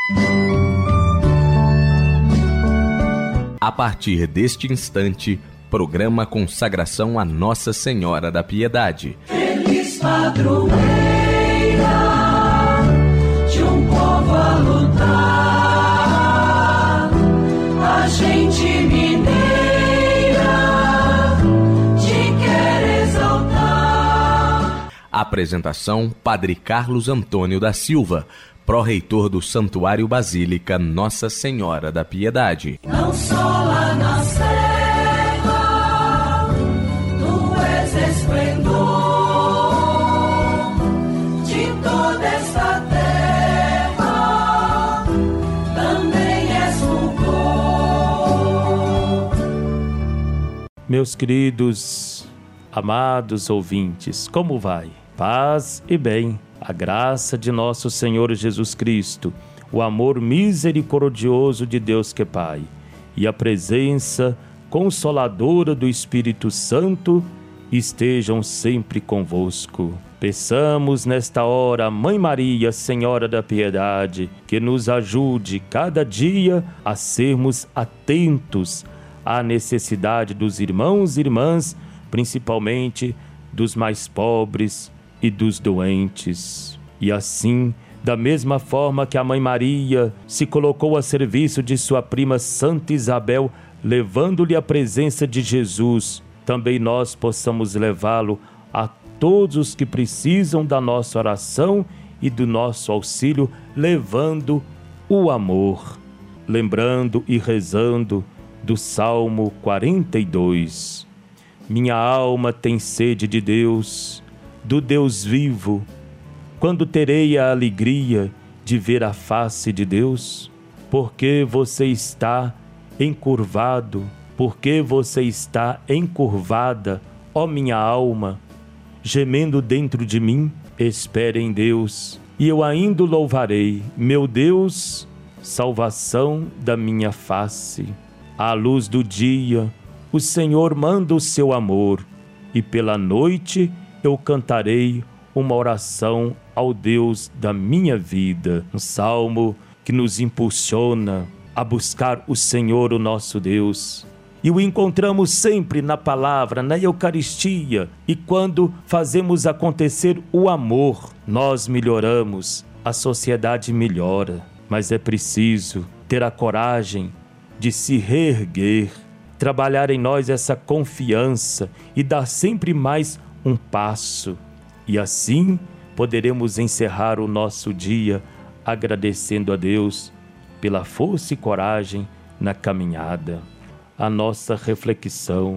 A partir deste instante, programa Consagração a Nossa Senhora da Piedade. Feliz padroeira de um povo a lutar, a gente mineira te quer exaltar. Apresentação: Padre Carlos Antônio da Silva, pró-reitor do Santuário Basílica Nossa Senhora da Piedade. Não só lá na serra, tu és esplendor de toda esta terra, também és fulgor. Meus queridos, amados ouvintes, como vai? Paz e bem. A graça de nosso Senhor Jesus Cristo, o amor misericordioso de Deus que é Pai e a presença consoladora do Espírito Santo estejam sempre convosco. Peçamos nesta hora a Mãe Maria, Senhora da Piedade, que nos ajude cada dia a sermos atentos à necessidade dos irmãos e irmãs, principalmente dos mais pobres e dos doentes. E assim, da mesma forma que a Mãe Maria se colocou a serviço de sua prima Santa Isabel, levando-lhe a presença de Jesus, também nós possamos levá-lo a todos os que precisam da nossa oração e do nosso auxílio, levando o amor, lembrando e rezando do Salmo 42. Minha alma tem sede de Deus, do Deus vivo. Quando terei a alegria de ver a face de Deus? Porque você está encurvado, porque você está encurvada, ó minha alma, gemendo dentro de mim? Espere em Deus, e eu ainda o louvarei, meu Deus, salvação da minha face. À luz do dia, o Senhor manda o seu amor, e pela noite eu cantarei uma oração ao Deus da minha vida. Um salmo que nos impulsiona a buscar o Senhor, o nosso Deus. E o encontramos sempre na palavra, na Eucaristia. E quando fazemos acontecer o amor, nós melhoramos, a sociedade melhora. Mas é preciso ter a coragem de se reerguer, trabalhar em nós essa confiança e dar sempre mais um passo, e assim poderemos encerrar o nosso dia agradecendo a Deus pela força e coragem na caminhada. A nossa reflexão: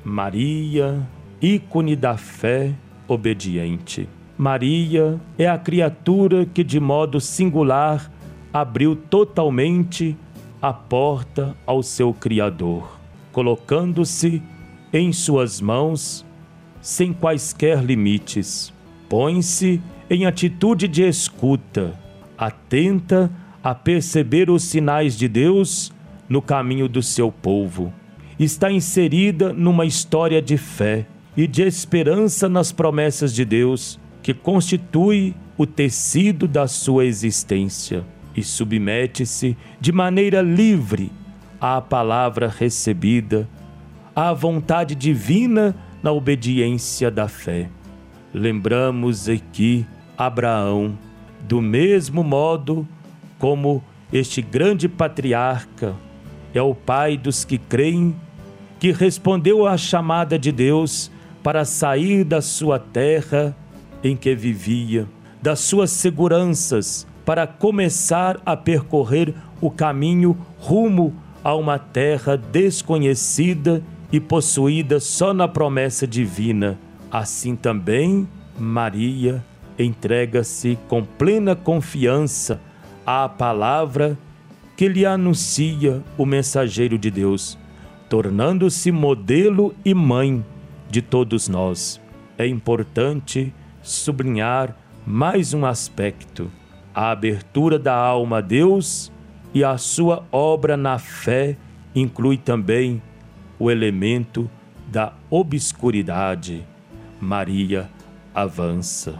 Maria, ícone da fé obediente. Maria é a criatura que de modo singular abriu totalmente a porta ao seu Criador, colocando-se em suas mãos sem quaisquer limites. Põe-se em atitude de escuta, atenta a perceber os sinais de Deus no caminho do seu povo. Está inserida numa história de fé e de esperança nas promessas de Deus, que constitui o tecido da sua existência, e submete-se de maneira livre à palavra recebida, à vontade divina na obediência da fé. Lembramos aqui Abraão, do mesmo modo como este grande patriarca é o pai dos que creem, que respondeu à chamada de Deus para sair da sua terra em que vivia, das suas seguranças, para começar a percorrer o caminho rumo a uma terra desconhecida e possuída só na promessa divina. Assim também, Maria entrega-se com plena confiança à palavra que lhe anuncia o mensageiro de Deus, tornando-se modelo e mãe de todos nós. É importante sublinhar mais um aspecto: a abertura da alma a Deus e a sua obra na fé inclui também o elemento da obscuridade. Maria avança.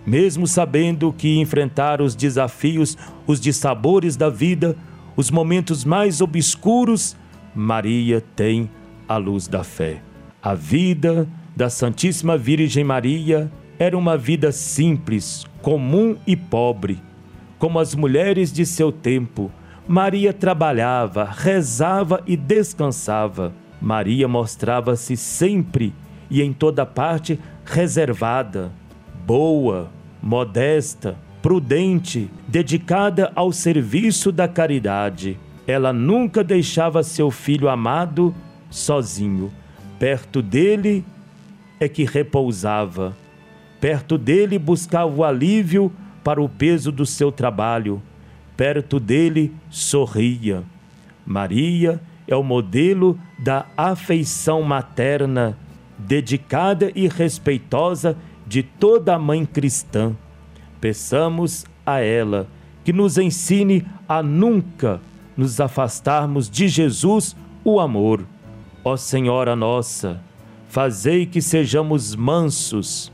Mesmo sabendo que enfrentar os desafios, os dissabores da vida, os momentos mais obscuros, Maria tem a luz da fé. A vida da Santíssima Virgem Maria era uma vida simples, comum e pobre. Como as mulheres de seu tempo, Maria trabalhava, rezava e descansava. Maria mostrava-se sempre e em toda parte reservada, boa, modesta, prudente, dedicada ao serviço da caridade. Ela nunca deixava seu filho amado sozinho. Perto dele é que repousava. Perto dele buscava o alívio para o peso do seu trabalho. Perto dele sorria. Maria é o modelo da afeição materna, dedicada e respeitosa de toda a mãe cristã. Peçamos a ela que nos ensine a nunca nos afastarmos de Jesus, o amor. Ó Senhora nossa, fazei que sejamos mansos,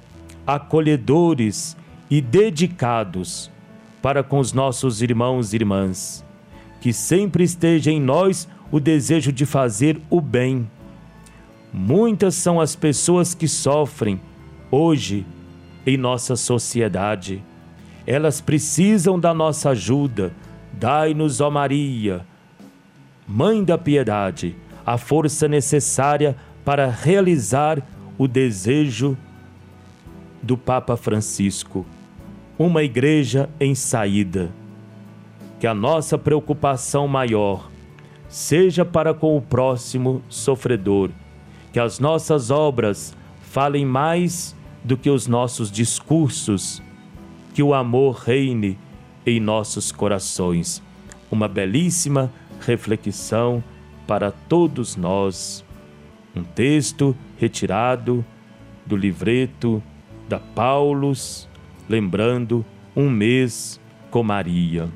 acolhedores e dedicados para com os nossos irmãos e irmãs, que sempre esteja em nós o desejo de fazer o bem. Muitas são as pessoas que sofrem hoje em nossa sociedade. Elas precisam da nossa ajuda. Dai-nos, ó Maria, Mãe da Piedade, a força necessária para realizar o desejo do Papa Francisco, uma igreja em saída. Que a nossa preocupação maior seja para com o próximo sofredor, que as nossas obras falem mais do que os nossos discursos, que o amor reine em nossos corações. Uma belíssima reflexão para todos nós. Um texto retirado do livreto da Paulus, lembrando um mês com Maria.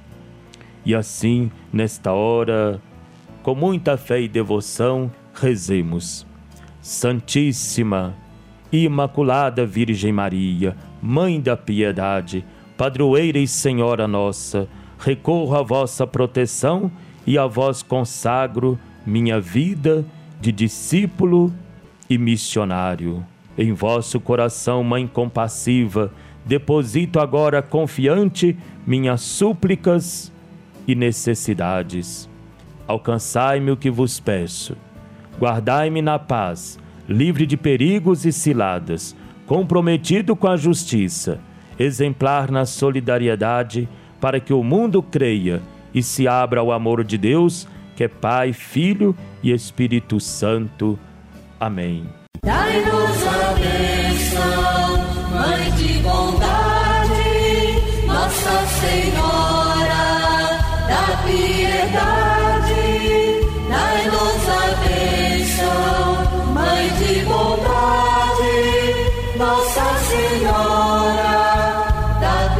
E assim, nesta hora, com muita fé e devoção, rezemos. Santíssima e Imaculada Virgem Maria, Mãe da Piedade, Padroeira e Senhora nossa, recorro à vossa proteção e a vós consagro minha vida de discípulo e missionário. Em vosso coração, Mãe compassiva, deposito agora confiante minhas súplicas e necessidades. Alcançai-me o que vos peço. Guardai-me na paz, livre de perigos e ciladas, comprometido com a justiça, exemplar na solidariedade, para que o mundo creia e se abra ao amor de Deus, que é Pai, Filho e Espírito Santo. Amém. Dai-nos a bênção, Mãe de bondade, Nossa Senhora da Piedade. Dai-nos a bênção, Mãe de bondade, Nossa Senhora da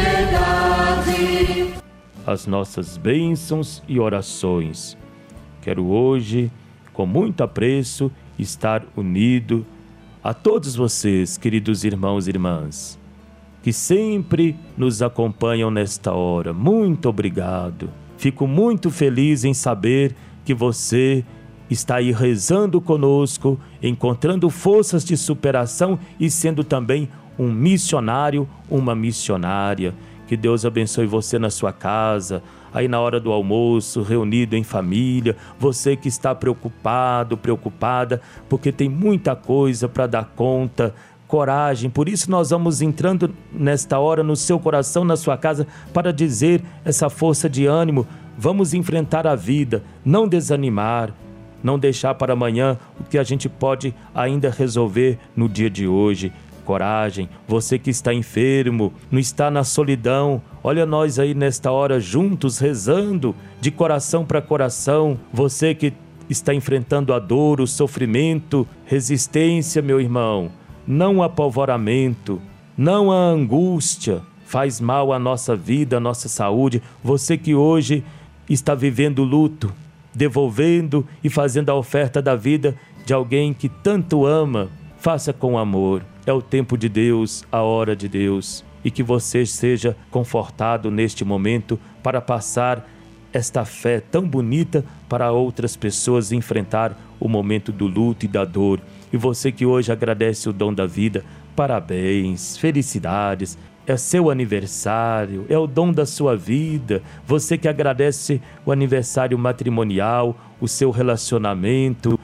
Piedade. As nossas bênçãos e orações. Quero hoje, com muito apreço, estar unido a todos vocês, queridos irmãos e irmãs, que sempre nos acompanham nesta hora. Muito obrigado. Fico muito feliz em saber que você está aí rezando conosco, encontrando forças de superação e sendo também um missionário, uma missionária. Que Deus abençoe você na sua casa, aí na hora do almoço, reunido em família, você que está preocupado, preocupada, porque tem muita coisa para dar conta. Coragem, por isso nós vamos entrando nesta hora no seu coração, na sua casa, para dizer essa força de ânimo. Vamos enfrentar a vida, não desanimar, não deixar para amanhã o que a gente pode ainda resolver no dia de hoje. Coragem, você que está enfermo, não está na solidão, olha nós aí nesta hora juntos, rezando de coração para coração. Você que está enfrentando a dor, o sofrimento, resistência, meu irmão, não apavoramento, não a angústia, faz mal à nossa vida, à nossa saúde. Você que hoje está vivendo luto, devolvendo e fazendo a oferta da vida de alguém que tanto ama, faça com amor. é o tempo de Deus, a hora de Deus. E que você seja confortado neste momento para passar esta fé tão bonita para outras pessoas enfrentar o momento do luto e da dor. E você que hoje agradece o dom da vida, parabéns, felicidades. É seu aniversário, é o dom da sua vida. Você que agradece o aniversário matrimonial, o seu relacionamento,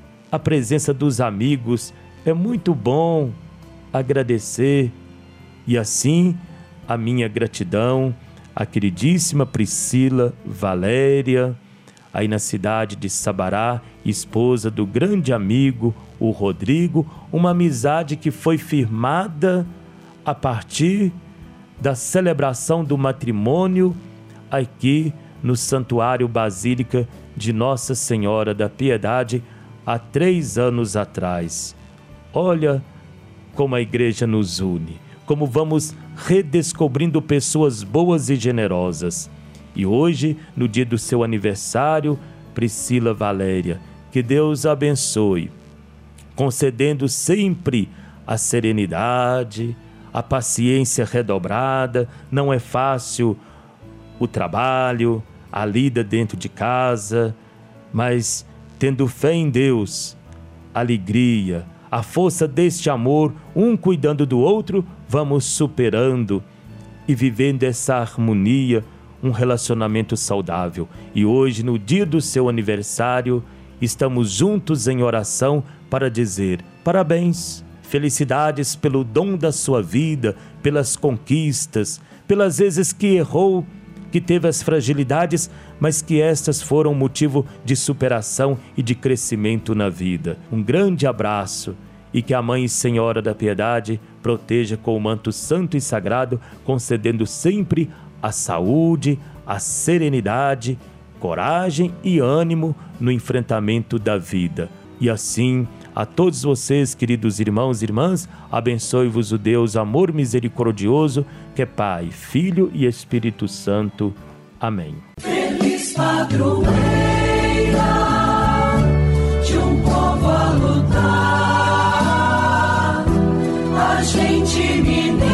a presença dos amigos. É muito bom agradecer. E assim, a minha gratidão à queridíssima Priscila Valéria, aí na cidade de Sabará, esposa do grande amigo, o Rodrigo, uma amizade que foi firmada a partir da celebração do matrimônio aqui no Santuário Basílica de Nossa Senhora da Piedade, há 3 anos atrás. Olha como a igreja nos une, como vamos redescobrindo pessoas boas e generosas. E hoje, no dia do seu aniversário, Priscila Valéria, que Deus a abençoe, concedendo sempre a serenidade, a paciência redobrada. Não é fácil o trabalho, a lida dentro de casa, mas tendo fé em Deus, alegria, a força deste amor, um cuidando do outro, vamos superando e vivendo essa harmonia, um relacionamento saudável. E hoje, no dia do seu aniversário, estamos juntos em oração para dizer parabéns, felicidades pelo dom da sua vida, pelas conquistas, pelas vezes que errou, que teve as fragilidades, mas que estas foram motivo de superação e de crescimento na vida. Um grande abraço e que a Mãe Senhora da Piedade proteja com o manto santo e sagrado, concedendo sempre a saúde, a serenidade, coragem e ânimo no enfrentamento da vida. E assim, a todos vocês, queridos irmãos e irmãs, abençoe-vos o Deus amor misericordioso, que é Pai, Filho e Espírito Santo. Amém. Feliz padroeira de um povo a lutar, a gente mineira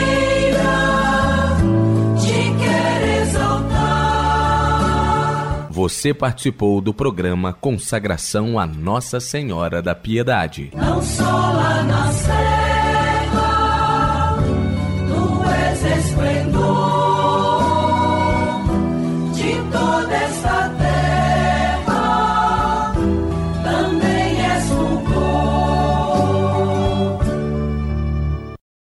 te quer exaltar. Você participou do programa Consagração a Nossa Senhora da Piedade. Não só lá na Sé